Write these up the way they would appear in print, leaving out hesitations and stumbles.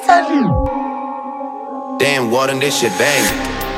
Damn, Warden, this shit bang.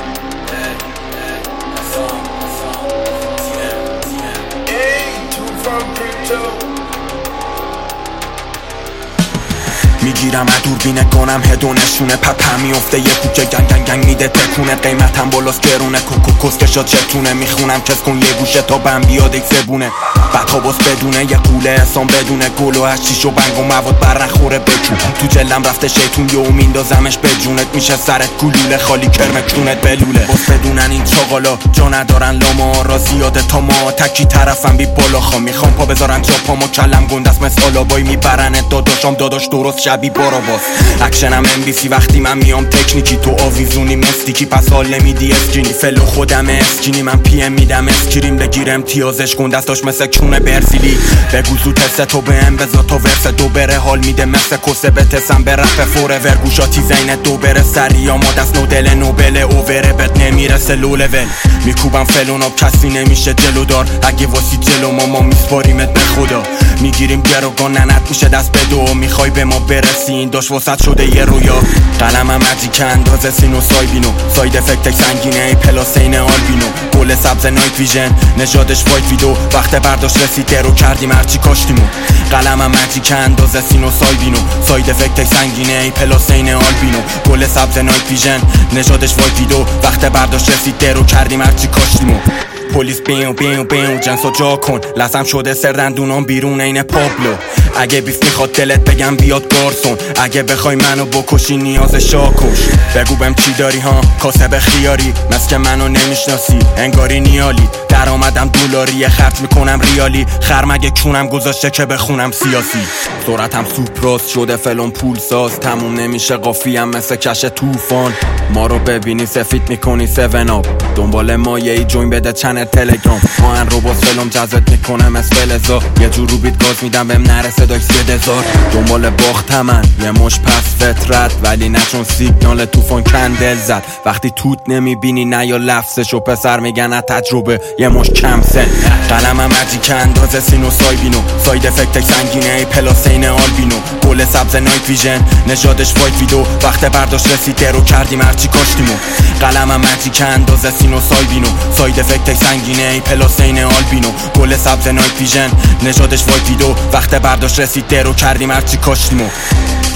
میگیرم دوربینه کنم هدونشونه پپه میفته یه کوچه گنگ میده تکونه قیمتم بالاست گرونه کسکشا چتونه میخونم کس کن یه گوشه تا بم بیاد یک زبونه بطاباس بدونه یه قوله احسان بدونه گل و هشتیش و بنگ و مواد بر نخوره بچون تو جلم رفته شیطون یهو میندازمش به جونت میشه سرت گلوله خالی کرمکتونت بلوله باز بدونن این چاقالا جا ندارن لاما را زیاده تا ما تکی طرفم بی بالاخا میخوام پا بذارن جا پامو کلم گندست مثل آلابای میبرنت داداشام داداش درست شبی باراواس اکشنم MBC وقتی من میام تکنیکی تو آویزونی مستیکی پس حال نمیدی اسکینی فلو خودم اسکینی من PM میدم اسکریم بگیر امتیازش کن دستاش مثل کونه برزیلی بگو زود حسه تو بهم بذار تا ورس دو بره حال میده مثل کسه بتسم به رپ فوره گوشاتی زینه دو بره سری اما دست نودل نوبل اووره بد نمیرسه لو لول میکوبم فلوناب کسی نمیشه جلودار اگه واسی جلو ما میسپاریمت به خدا میگیریم گروگان ننت میشه دست به دو میخوای به ما برسی این داشت وسط شده یه رویا قلمم مجیک اندازه سینو سایبینو ساید افکتک سنگینه پلاسین آلبینو گل سبز نایت ویژن نژادش وایت ویدو وقت برداشت رسید درو کردیم هرچی کاشتیمو قلمم مجیک اندازه سینو سایبینو ساید افکتک سنگینه پلاسین آلبینو گل سبز نایت ویژن نژادش وایت ویدو وقت برداشت رسید درو کردیم هرچی کاشتیمو پلیس بیو جنسو جا کن لازم شده سردندونام بیرون این پابلو اگه بیف میخواد دلت بگم بیاد گارسون اگه بخوای منو بکشی نیاز شاکش بگو بهم چی داری ها کاسب خیاری مثل منو نمیشناسی انگاری نیالی درآمدم دلاری خرج میکنم ریالی خرمگه کونم گذاشته که بخونم سیاسی سرعتم سوپراست شده فلون پول ساز تموم نمیشه قافیم مثل کش طوفان ما رو ببینی سفید میکنی 7 آپ دنبال ما یه جوین بده چنل تلگرام آهن رو باز فلوم جذبت میکنم از فلزا یه جور رو بیت گاز میدم بهم نرسه داش 3000 دنبال باختم من یه مش پس فطرت ولی نه چون سیگنال طوفان کندل زد وقتی توت نمیبینی نه یا لفظشو پسر میگن از تجربه یه مش کم سن قلمم مجیک اندازه سینو سایبینو ساید افکتک سنگینه پلاسین آلبینو گل سبز نایت ویژن نژادش وایت ویدو وقت برداشت رسید درو کردیم هرچی کاشتیمو قلمم مجیک اندازه سینو سایبینو ساید افکتک سنگینه پلاسین آلبینو گل سبز نایت ویژن نژادش وایت ویدو وقت برداشت رسید درو کردیم هرچی کاشتیمو